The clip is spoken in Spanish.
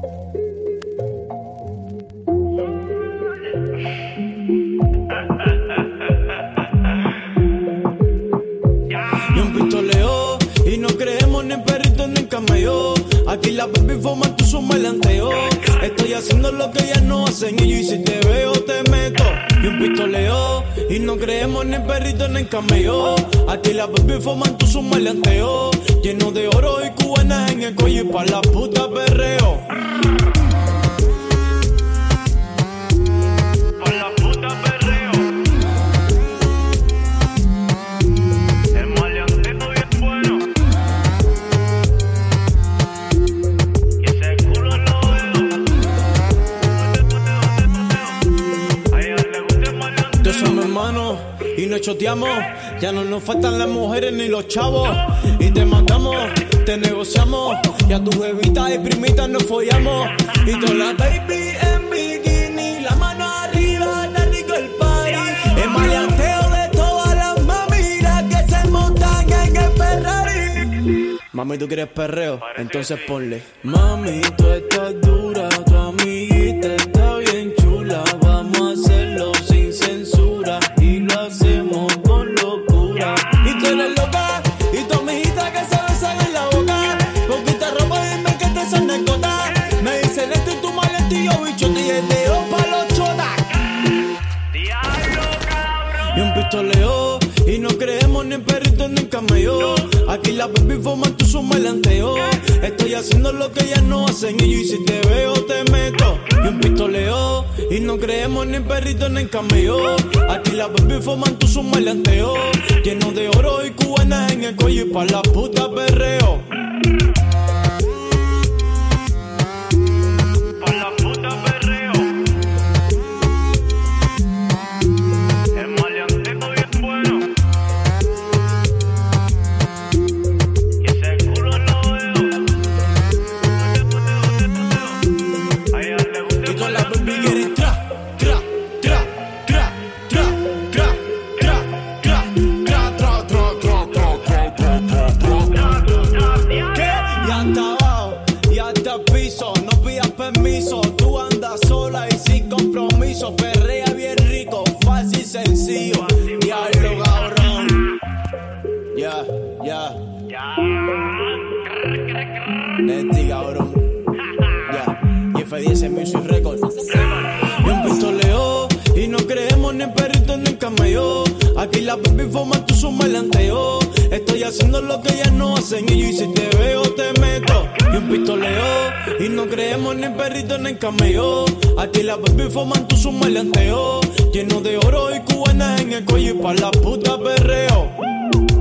Y un pistoleo, y no creemos ni en perrito ni en cameo. Aquí la baby fuma, tú su melanteo. Estoy haciendo lo que ellas no hacen y yo, y si te veo te meto. Y un pistoleo, y no creemos ni en perrito ni en cameo. Aquí la baby fuma, tú su melanteo. Lleno de oro y cubanas en el cuello y pa' la puta perreo. Y nos choteamos, ya no nos faltan las mujeres ni los chavos. Y te matamos, te negociamos, y a tu jevita y primita nos follamos. Y toda la baby en bikini, la mano arriba, está rico el party. El maleanteo de todas las mamitas que se montan en el Ferrari. Mami, ¿tú quieres perreo? Entonces ponle. Mami, tú estás dura, tu amiguita está bien chula. Vamos a hacerlo sin censura y lo hacemos con locura. Y tú eres loca, y tu amiguita que se besan en la boca. Poquita ropa, dime que te son negota. Me dicen esto y tu maletillo, bicho, te llevo pa' los chotas. Diablo, cabrón. Y un pistoleo, y no creemos ni en perrito ni en cameo. Aquí la baby fuma, tú su melanteo. Estoy haciendo lo que ellas no hacen y yo, y si te veo te meto. Y un pistoleo, y no creemos ni en perrito ni en cameo. Aquí la baby fuma, tú su melanteo. Lleno de oro y cubanas en el cuello y pa' la puta perreo. No pidas permiso, tú andas sola y sin compromiso. Perrea bien rico, fácil y sencillo. Diablo, cabrón. Ya. Neti, cabrón. Ya. Y F10 en Music Record. Y un pistoleo, y no creemos ni en perrito ni en cameo. Aquí la baby fuma, tú su melanteo. Estoy haciendo lo que ellas no hacen y yo, y si te veo te meto. Y un pistoleo, y no creemos ni en perrito ni en cameo. Aquí la baby fuma, tú su melanteo. Lleno de oro y cubanas en el cuello y pa' la puta perreo.